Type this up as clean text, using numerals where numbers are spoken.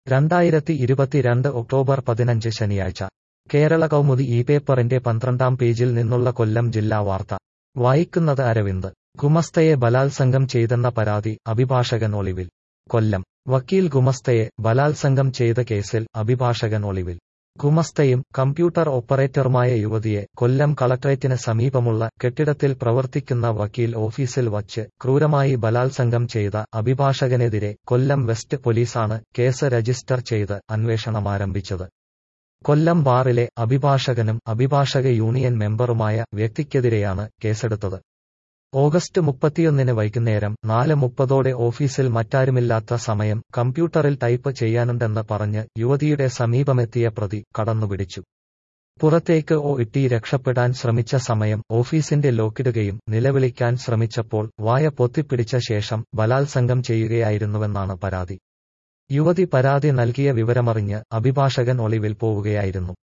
2022 October 15 ശനിയാഴ്ച കേരള കൗമുദി ഈ പേപ്പറിന്റെ 12-ാം പേജിൽ നിന്നുള്ള കൊല്ലം ജില്ലാ വാർത്ത വായിക്കുന്നത് അരവിന്ദ്. ഗുമസ്തയെ ബലാത്സംഗം ചെയ്തെന്ന പരാതി, അഭിഭാഷകൻ ഒളിവിൽ. കൊല്ലം. വക്കീൽ ഗുമസ്തയെ ബലാത്സംഗം ചെയ്ത കേസിൽ അഭിഭാഷകൻ ഒളിവിൽ. ഗുമസ്തയും കമ്പ്യൂട്ടർ ഓപ്പറേറ്ററുമായ യുവതിയെ കൊല്ലം കളക്ടറേറ്റിന് സമീപമുള്ള കെട്ടിടത്തിൽ പ്രവർത്തിക്കുന്ന വക്കീൽ ഓഫീസിൽ വച്ച് ക്രൂരമായി ബലാത്സംഗം ചെയ്ത അഭിഭാഷകനെതിരെ കൊല്ലം വെസ്റ്റ് പോലീസാണ് കേസ് രജിസ്റ്റർ ചെയ്ത് അന്വേഷണമാരംഭിച്ചത്. കൊല്ലം ബാറിലെ അഭിഭാഷകനും അഭിഭാഷക യൂണിയൻ മെമ്പറുമായ വ്യക്തിക്കെതിരെയാണ് കേസെടുത്തത്. ഓഗസ്റ്റ് 31 വൈകുന്നേരം 4:30 ഓഫീസിൽ മറ്റാരുമില്ലാത്ത സമയം കമ്പ്യൂട്ടറിൽ ടൈപ്പ് ചെയ്യാനുണ്ടെന്ന് പറഞ്ഞ് യുവതിയുടെ സമീപമെത്തിയ പ്രതി കടന്നുപിടിച്ചു. പുറത്തേക്ക് ഇട്ടി രക്ഷപ്പെടാൻ ശ്രമിച്ച സമയം ഓഫീസിന്റെ ലോക്കിടുകയും നിലവിളിക്കാൻ ശ്രമിച്ചപ്പോൾ വായ പൊത്തിപ്പിടിച്ച ശേഷം ബലാത്സംഗം ചെയ്യുകയായിരുന്നുവെന്നാണ് പരാതി. യുവതി പരാതി നൽകിയ വിവരമറിഞ്ഞ് അഭിഭാഷകൻ ഒളിവിൽ പോവുകയായിരുന്നു.